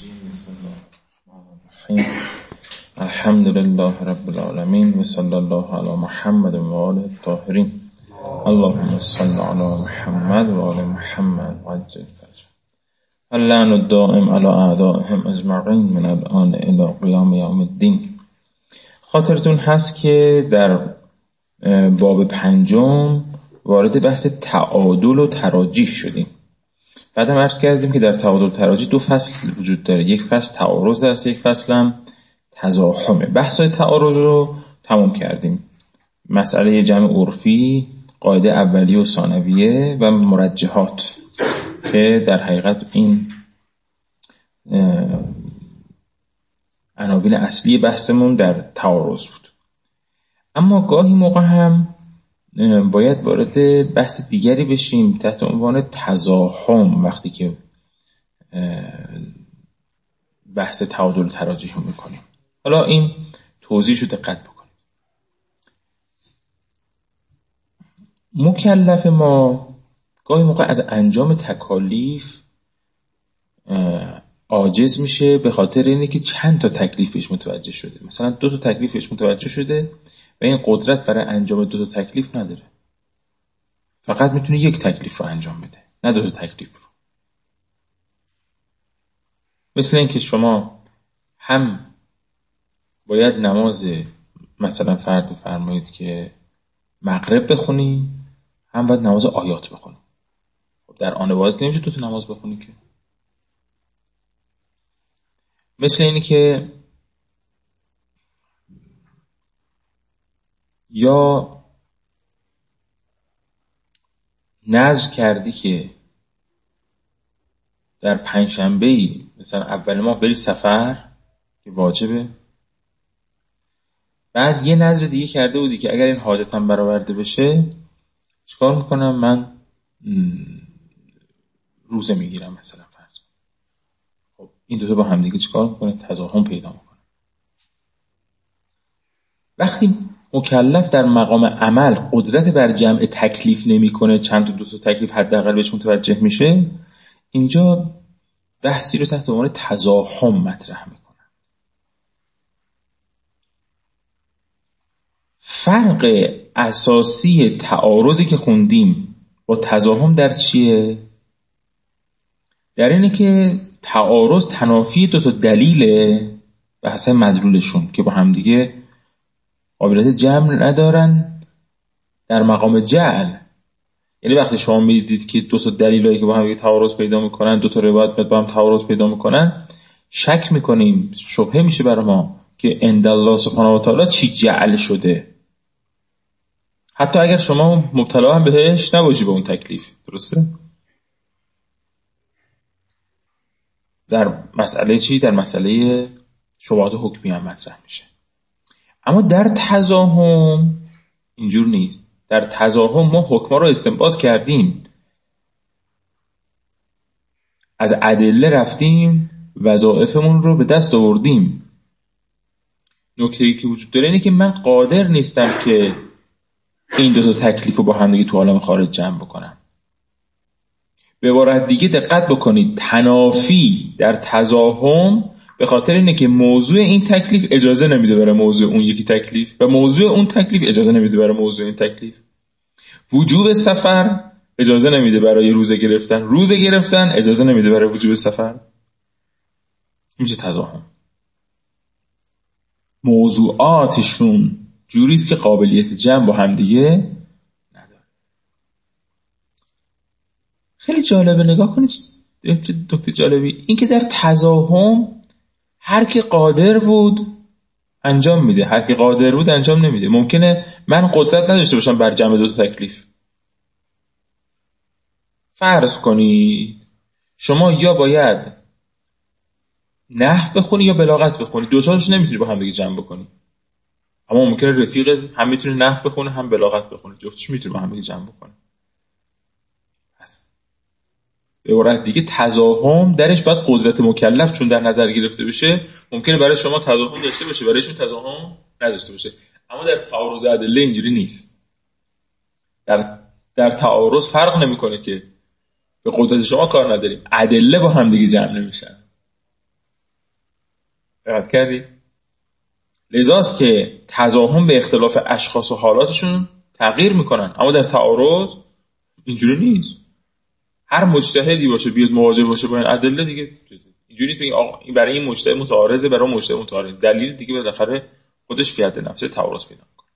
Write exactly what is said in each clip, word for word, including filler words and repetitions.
الرجیم بسم الله الرحمن الرحیم الحمد لله رب العالمین و صلی الله علی محمد و آله الطاهرین اللهم صل علی محمد و آل محمد و عجل فرجهم اللعن الدائم علی اعدائهم اجمعین من الآن الی قیام یوم الدین. خاطرتون هست که در باب پنجم وارد بحث تعادل و تراجیح شدیم. بعد هم عرض کردیم که در تعادل و تراجیح دو فصل وجود داره، یک فصل تعارض است، یک فصل هم تزاحمه. بحث‌های تعارض رو تمام کردیم، مسئله جمع عرفی، قاعده اولیه و ثانویه و مرجحات که در حقیقت این عناوین اصلی بحثمون در تعارض بود. اما گاهی موقع هم باید وارد بحث دیگری بشیم تحت عنوان تزاحم، وقتی که بحث تعادل و تراجیح میکنیم. حالا این توضیحش رو دقت بکنید. مکلف ما گاهی موقع از انجام تکالیف عاجز میشه به خاطر اینه که چند تا تکلیف بهش متوجه شده. مثلا دو تا تکلیف بهش متوجه شده و این قدرت برای انجام دو تا تکلیف نداره، فقط میتونه یک تکلیف رو انجام بده، نه دو تا تکلیف رو. مثل این که شما هم باید نماز مثلا فرض بفرمایید که مغرب بخونی، هم باید نماز آیات بخونی. خب در آن واحد نمیشه دو تا نماز بخونی که. مثل اینی که یا نذر کردی که در پنجشنبه‌ای مثلا اول ماه بری سفر که واجبه، بعد یه نذر دیگه کرده بودی که اگر این حاجتم برآورده بشه چیکار میکنم، من روزه میگیرم مثلا فرض. خب این دو تا با هم دیگه چیکار میکنه؟ تزاحم پیدا میکنه. وقتی مکلف در مقام عمل قدرت بر جمع تکلیف نمیکنه، چند تا دو تا تکلیف حداقل بهش متوجه میشه، اینجا بحثی رو تحت عنوان تزاحم مطرح میکنه. فرق اساسی تعارضی که خوندیم با تزاحم در چیه؟ در اینه که تعارض تنافی دو تا دلیله به حسب مدلولشون که با هم دیگه قابلیت جمع ندارن در مقام جعل. یعنی وقتی شما میدید که دو تا دلیلایی که با هم تعارض پیدا میکنن، دو تا روایت با هم تعارض پیدا میکنن، شک میکنیم، شبهه میشه برای ما که عند الله سبحانه و تعالی چی جعل شده، حتی اگر شما مبتلا هم بهش نباشی به اون تکلیف. درسته؟ در مسئله چی؟ در مسئله شبهات حکمی هم مطرح میشه. اما در تزاحم اینجور نیست. در تزاحم ما حکما رو استنباط کردیم، از ادله رفتیم، وظایفمون رو به دست آوردیم. نکته‌ای که وجود داره اینه که من قادر نیستم که این دو تا تکلیف رو با هم دیگه تو عالم خارج جمع بکنم. به عبارت دیگه دقت بکنید، تنافی در تزاحم به خاطر اینه که موضوع این تکلیف اجازه نمیده برای موضوع اون یکی تکلیف و موضوع اون تکلیف اجازه نمیده برای موضوع این تکلیف. وجوب سفر اجازه نمیده برای روزه گرفتن، روزه گرفتن اجازه نمیده برای وجوب سفر. میشه تزاحم. موضوعاتشون جوریست که قابلیت جمع با هم دیگه نداره. خیلی جالبه، نگاه کنید دکتر جالبی، این که در تزاحم هر کی قادر بود انجام میده، هر کی قادر بود انجام نمیده. ممکنه من قدرت نداشته باشم بر جمع دو تا تکلیف. فرض کنید شما یا باید نحو بخونی یا بلاغت بخونی، دو تاشو نمیتونی با هم دیگه جمع بکنی. اما ممکنه رفیق هم میتونه نحو بخونه هم بلاغت بخونه، جفتش میتونه با هم دیگه جمع بکنه. به عبارت دیگه تزاحم درش باید قدرت مکلف چون در نظر گرفته بشه. ممکنه برای شما تزاحم داشته باشه، برایشون تزاحم نداشته باشه. اما در تعارض ادله اینجوری نیست. در در تعارض فرق نمیکنه که به قدرت شما کار نداریم، ادله با هم دیگه جمع نمیشن. دقت کردی؟ لذاست که تضاهم به اختلاف اشخاص و حالاتشون تغییر میکنن، اما در تعارض اینجوری نیست. هر مجتهدی باشه بیاد مواجه باشه با این ادله دیگه اینجوری نیست بگیم آقا این برای این مجتهد متعارضه، برای اون مجتهد متعارض، دلیل دیگه بالاخره خودش فی حد نفسه تعارض پیدا میکنه.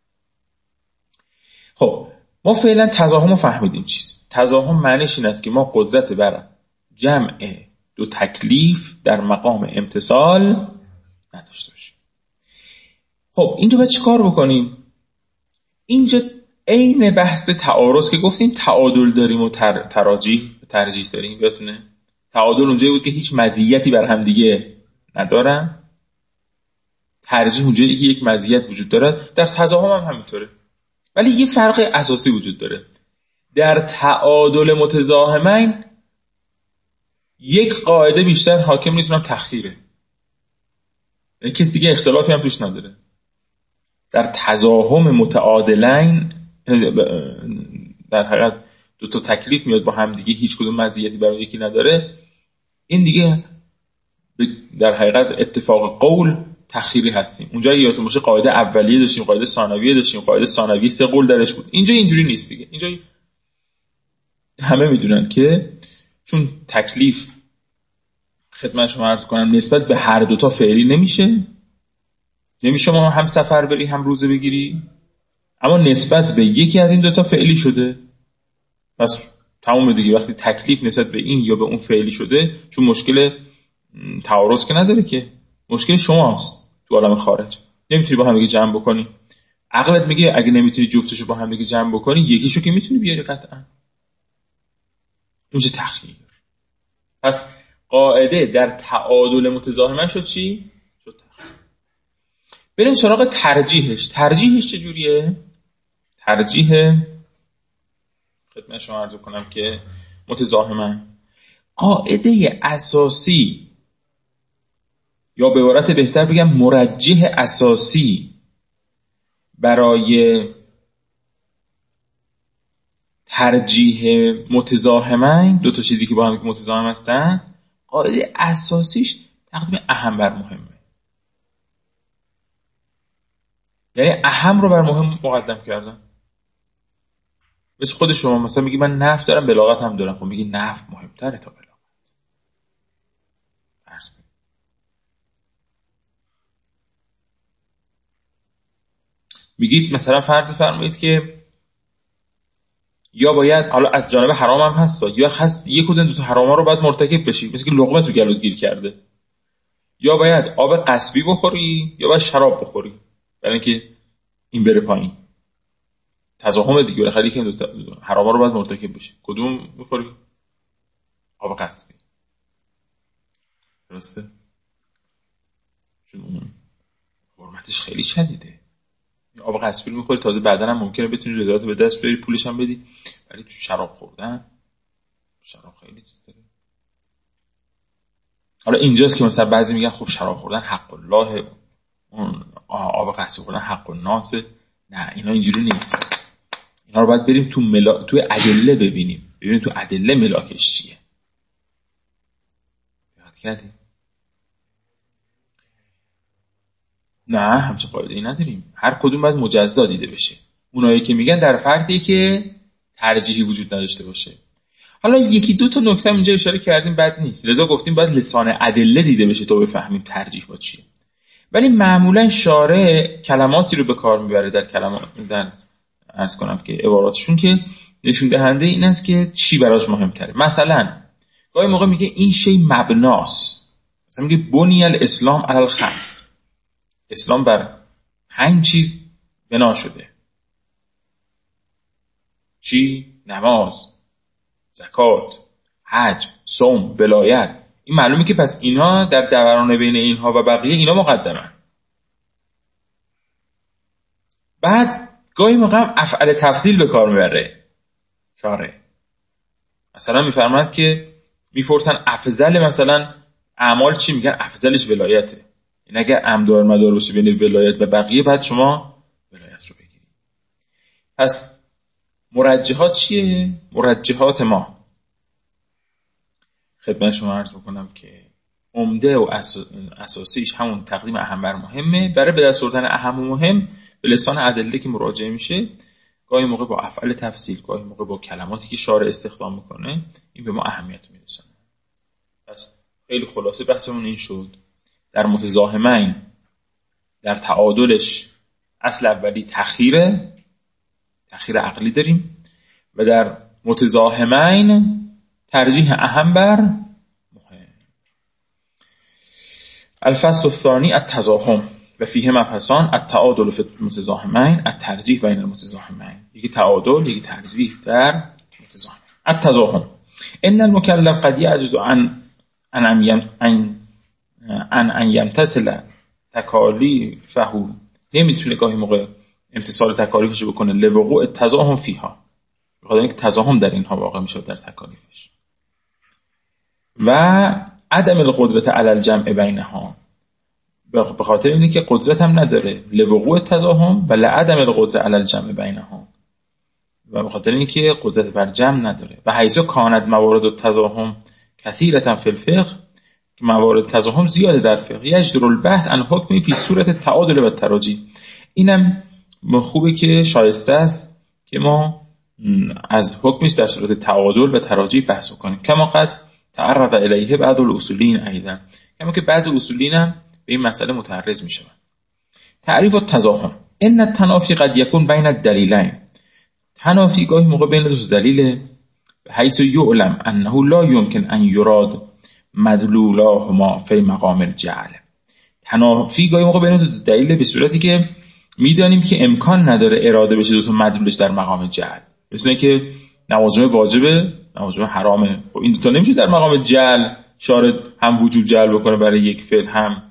خب ما فعلا تضاهم رو فهمیدیم چیست. تضاهم معنیش این است که ما قدرت بر جمع دو تکلیف در مقام امتثال نداشته باشیم. خب اینجا باید چی کار بکنیم؟ اینجا عین بحث تعارض که گفتیم تعادل داریم و تر... تراجیح ترجیح داریم، یادتونه؟ تعادل اونجایی بود که هیچ مزیتی بر هم دیگه ندارن، ترجیح اونجایی که یک مزیت وجود دارد. در تضاهم هم همینطوره، ولی یه فرق اساسی وجود داره. در تعادل متضاهمین یک قاعده بیشتر حاکم نیست، اونم تخییره، کسی دیگه اختلافی هم توش نداره. در تضاهم متعادلین در حقیقت دو تا تکلیف میاد با هم دیگه، هیچ کدوم مزیتی برای یکی نداره، این دیگه در حقیقت اتفاق قول تخیری هستیم. اونجا یادتون باشه قاعده اولیه داشتیم، قاعده ثانویه داشتیم، قاعده ثانویه سه قول درش بود. اینجا اینجوری نیست دیگه. اینجا همه میدونن که چون تکلیف خدمت شما عرض کنم نسبت به هر دوتا فعلی نمیشه، نمیشه ما هم سفر بری هم روزه بگیری، اما نسبت به یکی از این دوتا فعلی شده، پس تمام دیگه. وقتی تکلیف نسبت به این یا به اون فعلی شده، چون مشکل تعارض که نداره که، مشکل شماست تو عالم خارج، نمیتونی با هم دیگه جمع بکنی. عقلت میگه اگه نمیتونی جفتشو با هم دیگه جمع بکنی، یکیشو که میتونی بیاری قطعا. اینجا تخییر. پس قاعده در تعادل متضاهمه شد چی؟ شد تخییر. بریم سراغ ترجیحش. ترجیحش چجوریه؟ ترجیح خدمت شما عرض کنم که متضاهمه قاعده اساسی، یا به عبارت بهتر بگم مرجح اساسی برای ترجیح متضاهمین، دو تا چیزی که با هم متضاهم هستن، قاعده اساسیش تقدیم اهم بر مهمه. یعنی اهم رو بر مهم مقدم کردن. مثل خود شما مثلا میگی من نفع دارم بلاغت هم دارم، خب میگی نفع مهمتره تا بلاغت. فرض کنید میگید مثلا فرض فرمایید که یا باید، حالا از جانب حرام هم هست، یا هست یک کدوم دو تا حراما رو باید مرتکب بشی، مثل که لقمه تو گلوت گیر کرده، یا باید آب غصبی بخوری یا باید شراب بخوری برای اینکه این بره پایین. تضاهم دیگه، بالاخره یکی این دو تا حراما رو باید مرتکب بشی، کدوم میخوری؟ آب غصبی. درسته؟ چون اون حرمتش خیلی شدیده. آب غصبی میخوری، تازه بعداً هم ممکنه بتونی رضایت به دست بیاری، پولش هم بدی، ولی تو شراب خوردن، شراب خیلی چیز داره. حالا اینجاست که مثلا بعضی میگن خب شراب خوردن حق الله، اون آب غصبی خوردن حق الناس. نه، اینا اینجوری نیست. اینا رو باید بریم تو ملا... تو ادله ببینیم، ببینیم تو ادله ملاکش چیه. دقت کردی؟ نه، همچه قاعده ای نداریم. هر کدوم باید مجزا دیده بشه. اونایی که میگن در فرضی که ترجیحی وجود نداشته باشه. حالا یکی دو تا نکته اینجا اشاره کردیم، بد نیست. لذا گفتیم باید لسان ادله دیده بشه تا بفهمیم ترجیح با چیه. ولی معمولا شارع کلماتی رو به کار میبره در کلمات، در عرض کنم که عباراتشون که نشون دهنده این است که چی براش مهمتره. مثلا گاهی موقع میگه این شی مبناست، مثلا میگه بنی الاسلام علی الخمس، اسلام بر پنج چیز بنا شده. چی؟ نماز، زکات، حج، صوم، ولایت. این معلومه که پس اینا در دوران بین اینها و بقیه اینا مقدمن. بعد گاهی موقع هم افعال تفضیل به کار میبره شارع. مثلا میفرماند که میپرسن افضل مثلا اعمال چی؟ میگن افضلش ولایته. این اگر امدار مدار باشه بین ولایت و بقیه، بعد شما ولایت رو بگیرید. پس مرجحات چیه؟ مرجحات ما خدمت شما عرض بکنم که عمده و اساسیش همون تقدیم اهم بر مهمه. برای به دست آوردن اهم و مهم به لسان ادله که مراجعه میشه، گاهی موقع با افعال تفصیل، گاهی موقع با کلماتی که شارع استخدام میکنه، این به ما اهمیت میرسونه. پس خیلی خلاصه بحثمون این شد. در متزاحمین در تعادلش اصل اولی تخیره، تخیر عقلی داریم، و در متزاحمین ترجیح اهم بر مهم. الفصل الثانی التزاحم و فیه مبحثان التعادل فی المتزاحمین الترجیح بین المتزاحمین. یکی تعادل، یکی ترجیح در متزاحمین. التزاحم ان المکلف قد یعجز عن ان ان ان ان یمتثل تکالیفه، نمیتونه گاهی موقع امتثال تکالیفش بکنه، لوقوع التزاحم فیها، بخاطر اینکه تزاحم در اینها واقع میشه در تکالیفش، و عدم القدرت علی الجمع بینها، به خاطر اینه که قدرت هم نداره، لوقوع التزاحم و لعدم القدرت علی الجمع بینها، و به خاطر اینکه قدرت بر جمع نداره. و حیث کانت موارد التزاحم کثیرة فی الفقه، موارد تزاحم زیاده در فقه، یجدر البحث عن حکمی فی صورت تعادل و تراجیح. اینم خوبه که شایسته است که ما از حکمش در صورت تعادل و تراجیح بحث کنیم. کما قد تعرض الیه بعض الاصولین ایضا، کما که بعض اصولین هم به این مسئله متعرض میشن. تعریف التزاحم ان التنافی قد یکون بین الدلیلین، تنافی گاهی موقع بین دو دلیل، حیث یعلم انه لا یمکن ان یراد مدلولاهما فی مقام الجعل. تنافی گاهی موقع بین دو دلیل به صورتی که میدانیم که امکان نداره اراده بشه دو تا مدلولش در مقام جعل، مثل اینکه نماز جمعه واجبه، نماز جمعه حرامه، خب این دو تا نمیشه در مقام جعل شارع هم وجوب جعل بکنه برای یک فعل هم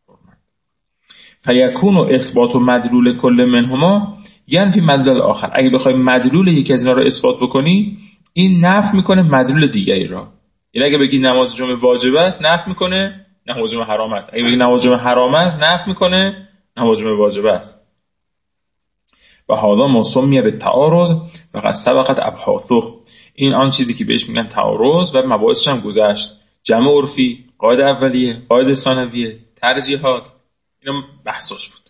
فیکون اثبات مدلول کل منهما ینفی مدلول آخر. اگه بخوای مدلول یکی از اینا رو اثبات بکنی، این نفی میکنه مدلول دیگری را. یعنی اگه بگی نماز جمعه واجب است، نفی میکنه نماز جمعه حرام است. اگه بگی نماز جمعه حرام است، نفی میکنه نماز جمعه واجب است. و هذا ما سمی بالتعارض و قد سبقت ابحاثه. این آن چیزی که بهش میگن تعارض و مباحثش هم گذشت. جمع عرفی، قاعده اولیه، قاعده ثانویه، ترجیحات، اینا بحثش بود.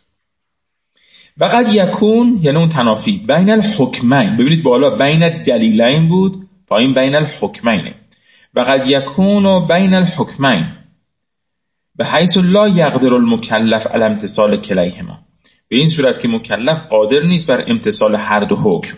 و قد یکون یعنی اون تنافی بین الحکمین، ببینید بالا بین الدلیلین بود، پایین بین الحکمین. و قد یکون بین الحکمین به حیث لا یقدر المکلف علی امتثال کلیهما، به این صورت که مکلف قادر نیست بر امتثال هر دو حکم.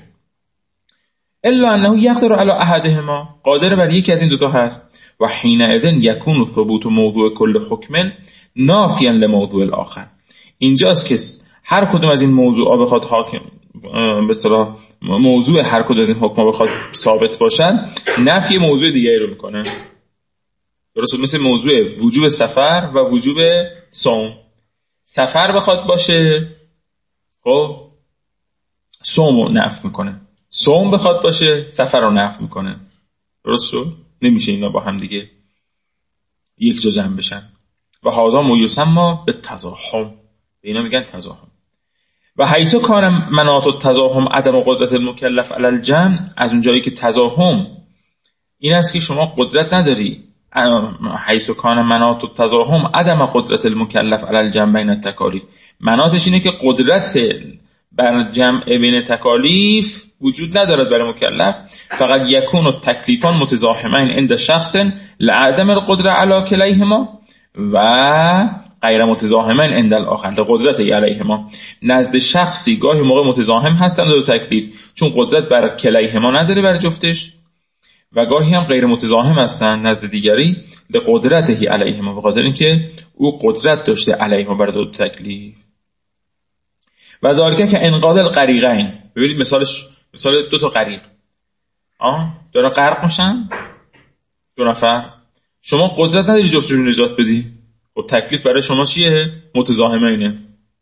الا انه یقدر علی احدهما، قادر بر یکی از این دوتا هست. و حینئذ یکون ثبوت موضوع کل حکم نافیا لموضوع الاخر. اینجاست که هر کدوم از این موضوعا بخواد حاکم به اصطلاح موضوع هر کدوم از این حکما بخواد ثابت باشن، نفی موضوع دیگری رو میکنه. درست مثل موضوع وجوب سفر و وجوب صوم. سفر بخواد باشه، خب صوم رو نفی میکنه. صوم بخواد باشه، سفر رو نفی میکنه. درست شد؟ نمیشه اینا با هم دیگه یک جا جمع بشن. و هذا ما یسمى بالتزاحم، به اینا میگن تزاحم. و حیث کان مناط التزاحم عدم قدرت المکلف علی الجمع، از اونجایی که تزاحم این است که شما قدرت نداری، حیث کان مناط التزاحم عدم قدرت المکلف علی الجمع بین التکالیف، مناطش اینه که قدرت بر جمع بین تکالیف وجود ندارد برای مکلف. فقط یکون التکلیفان متزاحمین عند شخص لعدم القدرت علی کلیهما و غیر متزاحمین عند الاخر لقدرت علیهما. نزد شخصی گاهی موقع متزاحم هستند دو تکلیف، چون قدرت بر کلیهما نداره بر جفتش، و گاهی هم غیر متزاحم هستند نزد دیگری لقدرته علیهما، به خاطر اینکه او قدرت داشته علیهما بر دو تکلیف. و ذالک که انقاذ الغریقین، ببینید مثالش، مثال دو تا غریق آه دارن غرق میشن، دو نفر، شما قدرت نداری جفتشون رو نجات بدی، خب تکلیف برای شما چیه؟ متزاحمه اینه.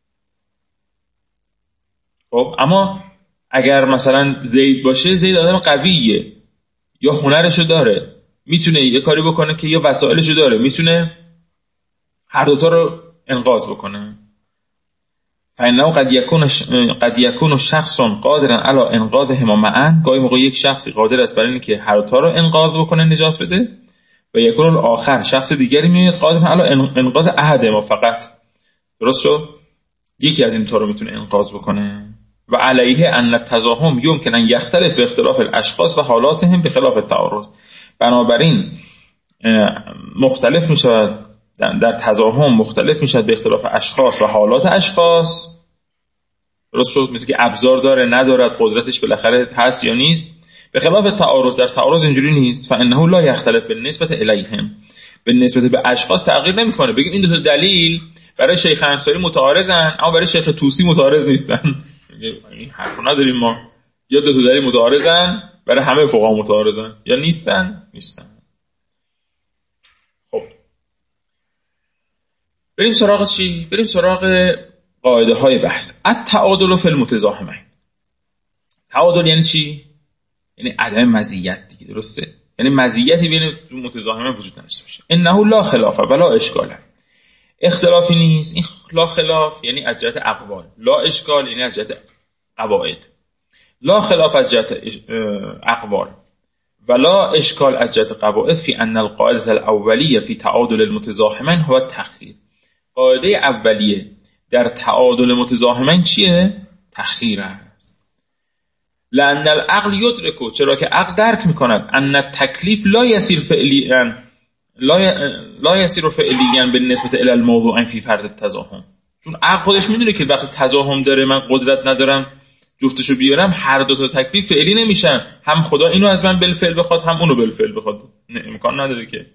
خب اما اگر مثلا زید باشه، زید آدم قویه یا هنرشو داره، میتونه یه کاری بکنه که یا وسایلشو داره، میتونه هر دوتا رو انقاذ بکنه. فإنه قد یکون قد یکون شخص قادرا علی انقاذهما معا، گاهی موقع یک شخصی قادر است برای اینکه هر دوتا رو انقاذ بکنه، نجات بده. و یکون الاخر شخص دیگری میاد قادر علی انقاذ احد ما فقط. درست شد؟ یکی از این تا رو میتونه انقاذ بکنه. و علیه ان التزاحم یمکن ان یختلف به اختلاف الاشخاص و حالاتهم بخلاف التعارض. بنابراین مختلف میشود در تزاحم، مختلف میشود به اختلاف اشخاص و حالات اشخاص. درست شد؟ مثل که ابزار داره ندارد، قدرتش بالاخره هست یا نیست. به خلاف تعارض، در تعارض اینجوری نیست. فانه لا یختلف بالنسبه الیهم، به نسبت به اشخاص تغییر نمیکنه. بگیم این دو تا دلیل برای شیخ انصاری متعارضن اما برای شیخ طوسی متعارض نیستن. این حرفو نداریم ما. یا دو تا دلیل متعارضن برای همه فقها متعارضن، یا نیستن نیستن. خب بریم سراغ چی؟ بریم سراغ قاعده های بحث. التعادل فی المتزاحمین. تعادل یعنی چی؟ یعنی عدم مزیت دیگه. درسته؟ یعنی مزیتی بین متزاحمین وجود نداشته باشه. انه لا خلاف ولا اشکال. اختلافی نیست. این لا خلاف یعنی از جهت اقوال، لا اشکال یعنی از جهت قواعد. لا خلاف از جهت اقوال ولا اشکال از جهت قواعد فی ان القاعده الاولیه فی تعادل المتزاحمین هو التخییر. قاعده اولیه در تعادل متزاحمین چیه؟ تخییر است. لأن العقل یدرکو، چرا که عقل درک میکند ان التکلیف لا یسیر فعلیاً لا لا یسیر فعلیاً بالنسبه الی الموضوع فی فرض التزاحم. چون عقل خودش میدونه که وقتی تزاحم داره من قدرت ندارم جفتشو بیارم، هر دو تا تکلیف فعلی نمیشن. هم خدا اینو از من بالفعل بخواد، هم اونو بالفعل بخواد. امکان نداره که.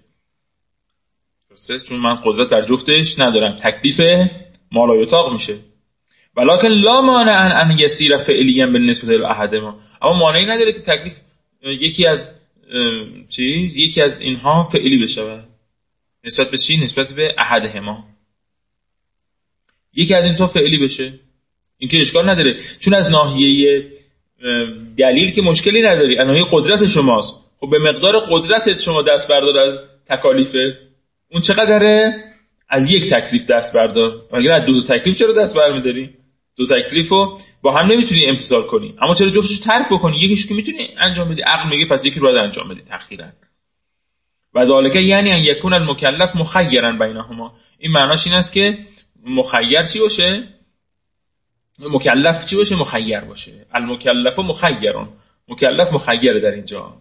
درسته؟ چون من قدرت در جفتش ندارم، تکلیف مالایطاق میشه. ولکن لا مانع ان یسیر فعلیاً بالنسبه الی احدهما. اما مانعی نداره که تکلیف یکی از چیز یکی از اینها فعلی بشه. نسبت به چی؟ نسبت به احدهما. یکی از این تا فعلی بشه. این که اشکال نداره، چون از ناحیه دلیل که مشکلی نداری، از ناحیه قدرت شماست. خب به مقدار قدرتت شما دست بردار از تکالیفت. اون چقدره؟ از یک تکلیف دست بردار. مگر از دو تا تکلیف چرا دست برمی‌داری؟ دو تکلیفو با هم نمیتونی امتثال کنی، اما چرا جفتشو ترک بکنی؟ یکیشو که میتونی انجام بدی، عقل میگه پس یکی رو باید انجام بدی تخیراً. و ذالک یعنی ان یکون المکلف مخیرا بینهما. این معناش این است که مخیر چی باشه؟ مکلف چی باشه؟ مخیر باشه. المکلف مخیرون، مکلف مخیر در اینجا.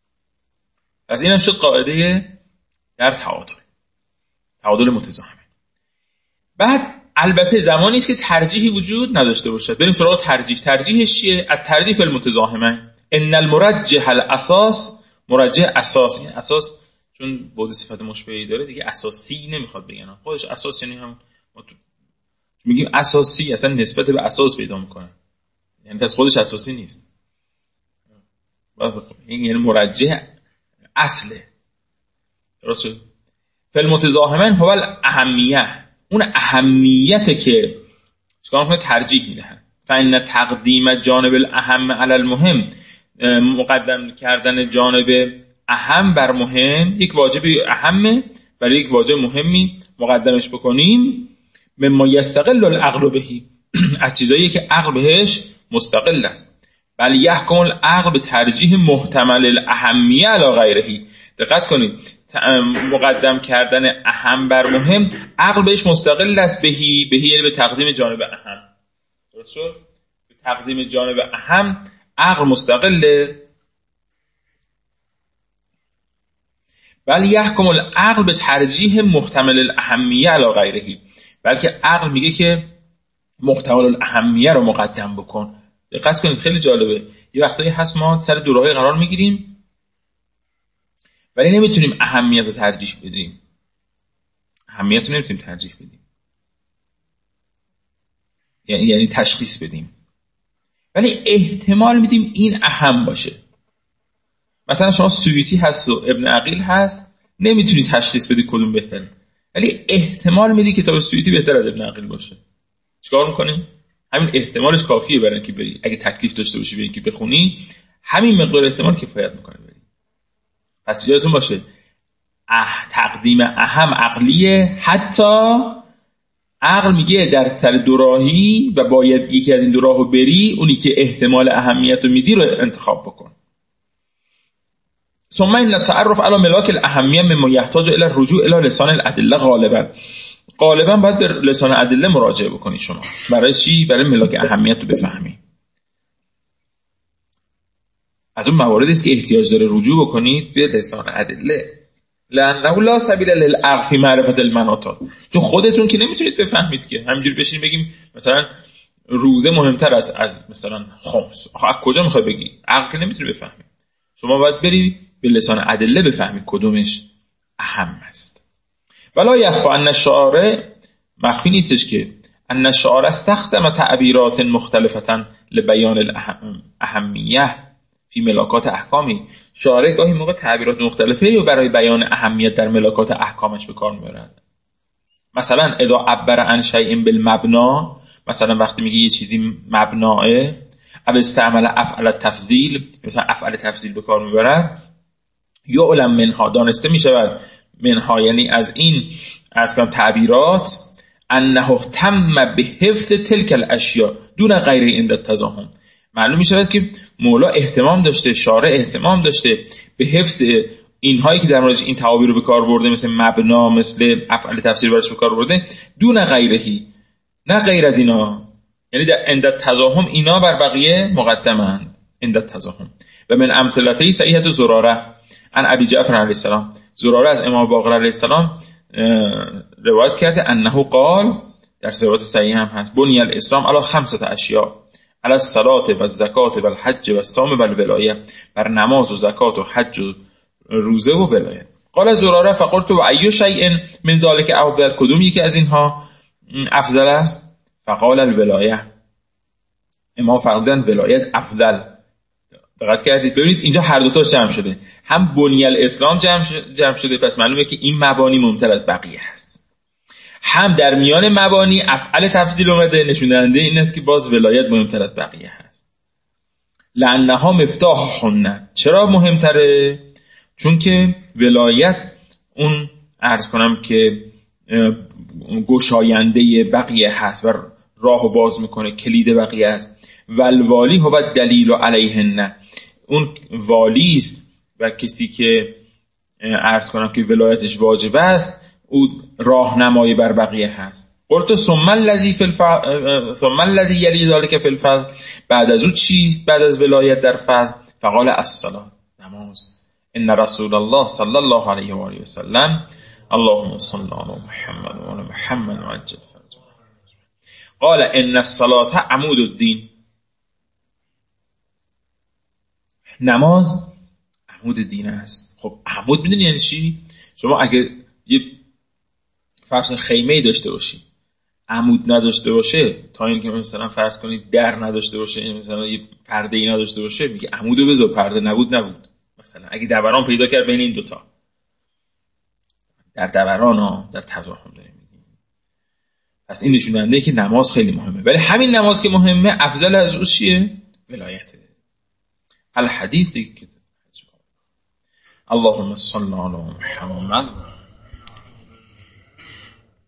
پس اینم شد قاعده در تعادل، تعادل متزاحم. بعد البته زمانی است که ترجیحی وجود نداشته باشه. بریم سراغ ترجیح. ترجیحش چیه؟ الترجیح فی المتزاحمین. ان المرجح الاساس، مرجح اساس، این اساس چون بود صفت مشبهی داره دیگه اساسی نمیخواد بگن. خودش اساس یعنی هم ما تو میگیم اساسی، اصلا نسبت به اساس پیدا میکنه، یعنی پس خودش اساسی نیست. این یعنی مرجح اصله. درسته؟ فی المتزاحمین هو الاهمیه، اون اهمیت که چیکار میکنه؟ ترجیح میدهن. فإن تقدیم جانب الاهم علی المهم، مقدم کردن جانب اهم بر مهم، یک واجبی اهمه برای یک واجب مهمی مقدمش بکنیم. مما یستقل العقل بهی، از چیزایی که عقل بهش مستقل است. بل یحکم العقل به ترجیح محتمل الاهمیه علی غیره. دقت کنید، مقدم کردن اهم بر مهم عقل بهش مستقل است. بهی، بهی یعنی به تقدیم جانب اهم. درست شد؟ به تقدیم جانب اهم عقل مستقله. بل یحکم العقل به ترجیح محتمل الاهمیه علی غیره، بلکه عقل میگه که محتمل الاهمیه رو مقدم بکن. دقت کنید خیلی جالبه. یه وقتایی هست ما سر دو راهی قرار میگیریم ولی نمیتونیم اهمیت رو ترجیح بدیم. اهمیت رو نمیتونیم ترجیح بدیم، یعنی یعنی تشخیص بدیم، ولی احتمال میدیم این اهم باشه. مثلا شما سویتی هست و ابن عقیل هست، نمیتونی تشخیص بدی کدوم بهتره، ولی احتمال میدی کتاب سویتی بهتر از ابن عقیل باشه. چیکار میکنی؟ همین احتمالش کافیه برای اینکه بری. اگه تکلیف داشته باشی به اینکه بخونی، همین مقدار احتمال کفایت میکنه بری. پس یادتون باشه اه تقدیم اهم عقلیه. حتی عقل میگه در سر دو راهی و باید یکی از این دو راهو بری، اونی که احتمال اهمیت رو میدی رو انتخاب بکن. ثم ان التعرف علی ملاک الاهمیه مما یحتاج الی الرجوع الی لسان الادله غالبا. غالبا باید به لسان ادله مراجعه بکنید شما. برای چی؟ برای ملاک اهمیت رو بفهمید. از اون مواردی است که احتیاج داره رجوع بکنید به لسان ادله. لانه لا سبیل للعقل فی معرفت المناطات. چون خودتون که نمیتونید بفهمید که همینجوری بشین بگیم مثلا روزه مهمتر از از مثلا خمس. آخه از کجا میخوای بگی؟ عقل که نمیتونه بفهمید. شما باید بری به لسان ادله بفهمید کدومش اهم است. ولا یخفی ان الشارع، مخفی نیستش که ان الشارع استخدم تعبیرات مختلفه لبیان الاهمیه فی ملاکات احکامی. شارع گاهی موقع تعبیرات مختلفی رو برای بیان اهمیت در ملاکات احکامش به کار میبرد. مثلا اذا عبر عن شیء بالمبنا، مثلا وقتی میگه یه چیزی مبناه، او استعمل افعل تفضیل، مثلا افعل تفضیل به کار میبرد، یا علم منها، دانسته میشود منها یعنی از این از کم تعبیرات، انه تم به حفظ تلک الاشیاء دون غیر این التزاهم. معلوم می شود که مولا اهتمام داشته، شارع اهتمام داشته به حفظ اینهایی که در موردش این تعابیر رو به کار برده، مثل مبنا، مثل افعال تفسیر برش به کار برده، دون غیرهی، نه غیر از اینا. یعنی در عند التزاهم اینا بر بقیه مقدمند. عند التزاهم. و من امثلته صحیحه زراره عن ابی جعفر علیه السلام، زراره از امام باقر علیه السلام روایت کرده انه قال، در روایت صحیح هم هست، بنی الاسلام علی خمسه اشیاء، علی الصلاة و الزکات و الحج و الصوم و الولایه، بر نماز و زکات و حج و روزه و ولایت. قال زراره فقلت و ای شیء من ذلک افضل، کدوم یکی از اینها افضل است؟ فقال الولایه، امام فرمودن ولایت افضل. دقت کردید؟ ببینید اینجا هر دو تاش جمع شده، هم بنی الاسلام جمع شده، پس معلومه که این مبانی مهمتر از بقیه هست، هم در میان مبانی افعال تفضیل اومده، نشون دهنده این است که باز ولایت مهمتر از بقیه هست. لانها مفتاحهن، چرا مهمتره؟ چون که ولایت اون عرض کنم که گشاینده بقیه هست و راهو باز میکنه، کلید بقیه است. والوالی هو دلیل علیهن، اون والی است و کسی که عرض کنم که ولایتش واجب است، او راهنمای بر بقیه هست. قلت ثم الذی فی الفضل ثم الذی یلی ذلک فی الفضل، بعد از او چیست بعد از ولایت در فضل؟ فقال الصلاة، نماز. ان رسول الله صلی الله علیه و آله و سلم، اللهم صل علی محمد و علی محمد و عجل فرجه، قال ان الصلاة عمود الدین، نماز عمود دین است. خب عمود میدونی یعنی چی؟ شما اگه یه فرض خیمه‌ای داشته باشی عمود نداشته باشه، تا اینکه مثلا فرض کنید در نداشته باشه، مثلا یه پرده‌ای نداشته باشه، میگه عمودو بذار، پرده نبود نبود. مثلا اگه دوران پیدا کرد بین این دوتا، در دوران ها در تزاحم داریم میگیم. پس این نشون دهنده که نماز خیلی مهمه، ولی همین نماز که مهمه افضل از اون چیه؟ ولایته. الحدیثی که اللهم صل علی محمد